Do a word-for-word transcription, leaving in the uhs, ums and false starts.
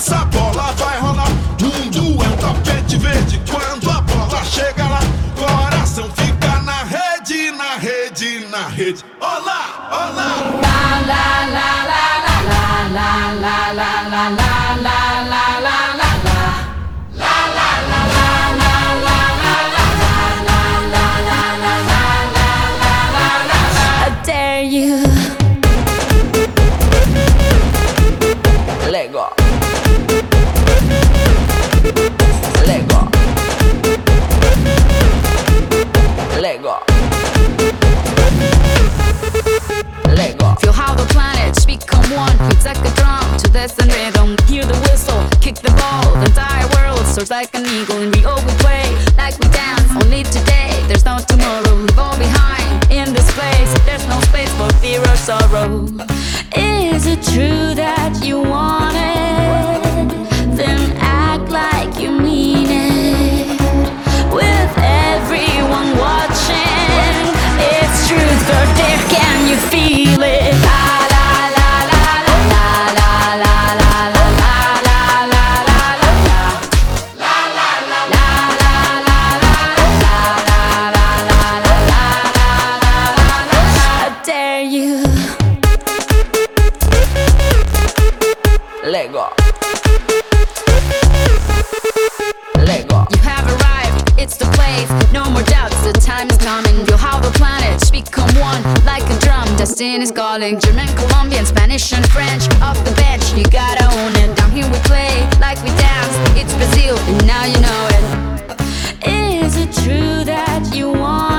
essa bola vai rolar. Mundo é um tapete verde. Quando a bola chega lá, coração fica na rede, na rede, na rede. Olá, olá. La la la la la la la la la la la la la la. You Lego Lego Lego Lego. Feel how the planets become one. It's like a drum to this and rhythm. Hear the whistle, kick the ball. The entire world soars like an eagle. And we all we play like we dance. Only today, there's no tomorrow. Leave all behind in this place. There's no space for fear or sorrow. Is it true that you want it? Then act like you mean it. With everyone watching, it's truth or dare. Can you feel it? La la la la la la la la la la la la la la. La la la la la la la la la la la la. I dare you. Lego. Lego. You have arrived, it's the place. No more doubts, the time is coming. Feel how the planets become one, like a drum. Destiny's calling. German, Colombian, Spanish and French. Off the bench, you gotta own it. Down here we play, like we dance. It's Brazil, and now you know it. Is it true that you want